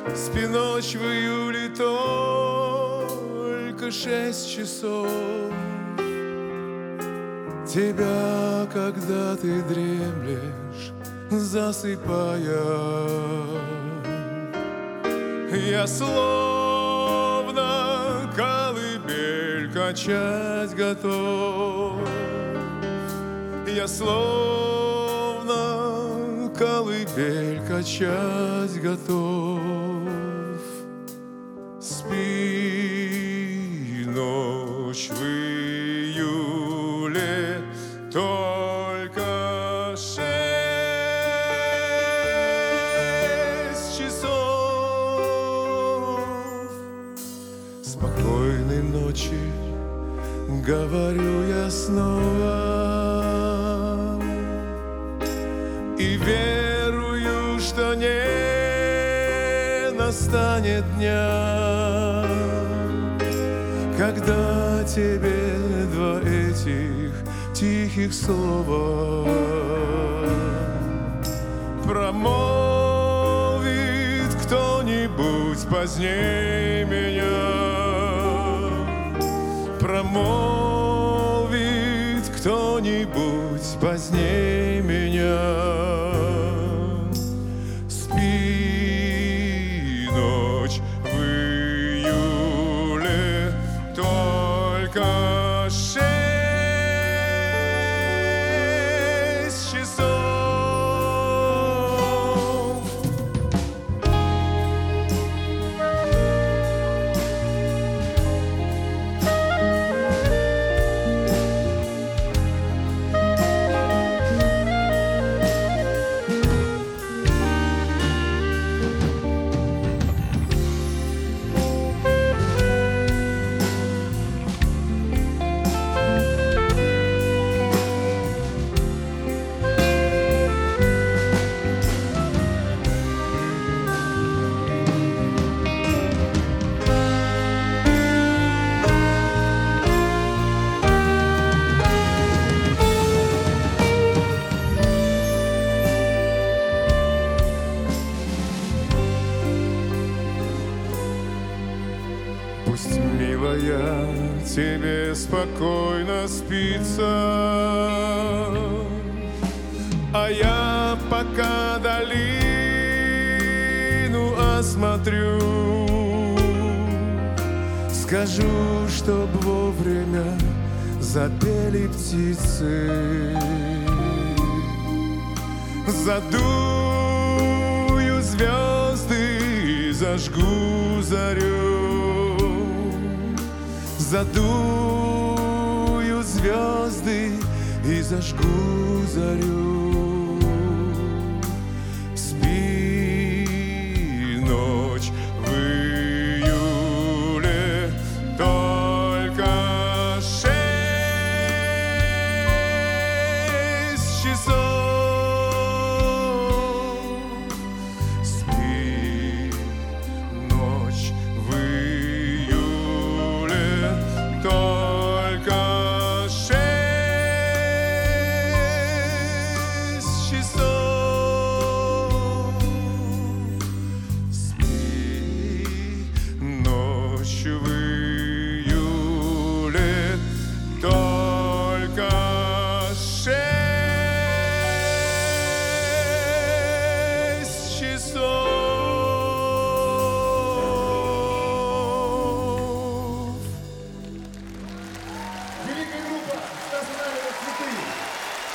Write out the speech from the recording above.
Спи ночь в июле только 6 часов. Тебя, когда ты дремлешь, засыпая, я словно колыбель качать готов. Я словно колыбель качать готов. Спи ночь в июле только 6 часов. Спокойной ночи, говорю я снова, и верую, что не настанет дня, когда тебе два этих тихих слова промолвит кто-нибудь позднее меня. Промолвит кто-нибудь позднее меня. Спи ночь в июле только 6 часов. Пусть, милая, тебе спокойно спится, а я пока долину осмотрю. Скажу, чтоб вовремя запели птицы. Задую звезды и зажгу зарю. Задую звезды и зажгу зарю.